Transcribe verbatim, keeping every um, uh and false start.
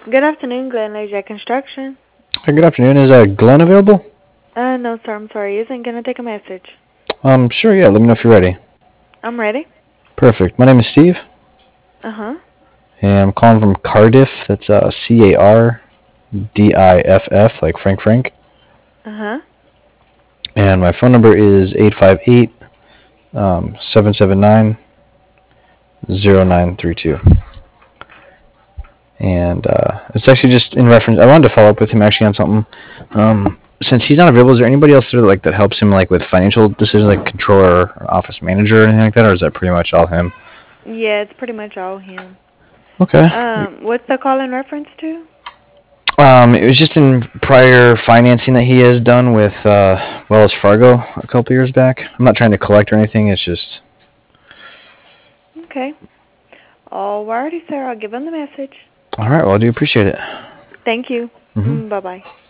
Good afternoon, Glen Laser Construction. Hey, good afternoon. Is uh, Glenn available? Uh, no, sir, I'm sorry. Isn't gonna take a message. Um, sure, yeah. Let me know if you're ready. I'm ready. Perfect. My name is Steve, Uh huh. and I'm calling from Cardiff. That's uh, C A R D I F F, like Frank Frank. Uh huh. And my phone number is eight five eight, um, seven seven nine, zero nine three two. And uh, it's actually just in reference. I wanted to follow up with him actually on something. Um, since he's not available, is there anybody else there like that helps him like with financial decisions, like controller or office manager or anything like that, or is that pretty much all him? Yeah, it's pretty much all him. Okay. Um, what's the call in reference to? Um, it was just in prior financing that he has done with uh, Wells Fargo a couple years back. I'm not trying to collect or anything. It's just Okay. Alrighty, sir. I'll give him the message. all right. Well, I do appreciate it. Thank you. hmm Mm, bye bye.